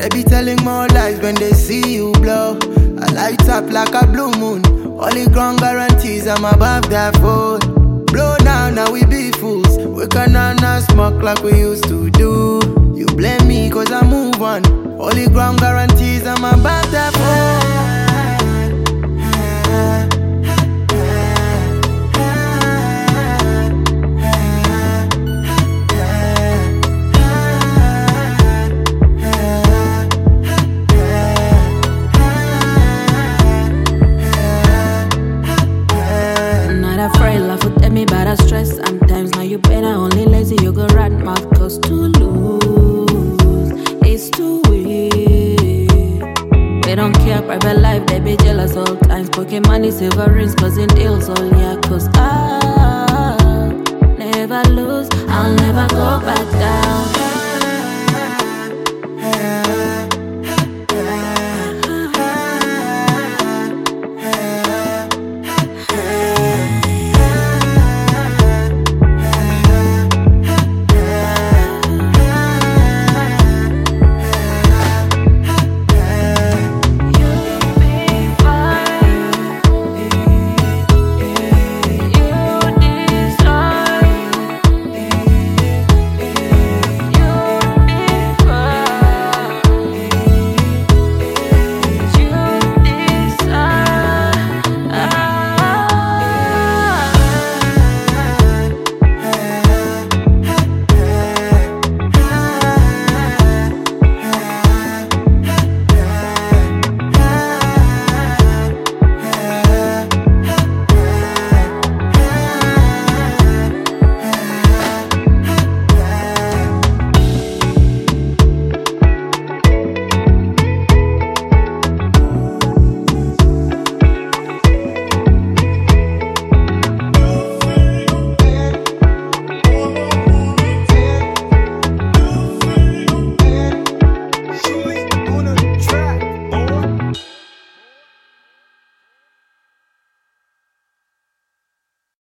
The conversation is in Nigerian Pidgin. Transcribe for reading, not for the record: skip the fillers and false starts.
They be telling more lies when they see you blow. I light up like a blue moon. Only ground guarantees I'm above that phone. Blow now we be fools. We cannot smoke like we used to do. You blame me cause I move on. Only ground guarantees I'm above that phone. Afraid love would tell me about a stress. Sometimes now you better only lazy. You go rat mouth cause to lose it's too weird. They don't care private life, they be jealous all times. Pocket money, silver rings, closing deals all yeah. Cause I'll never lose, I'll never go back down.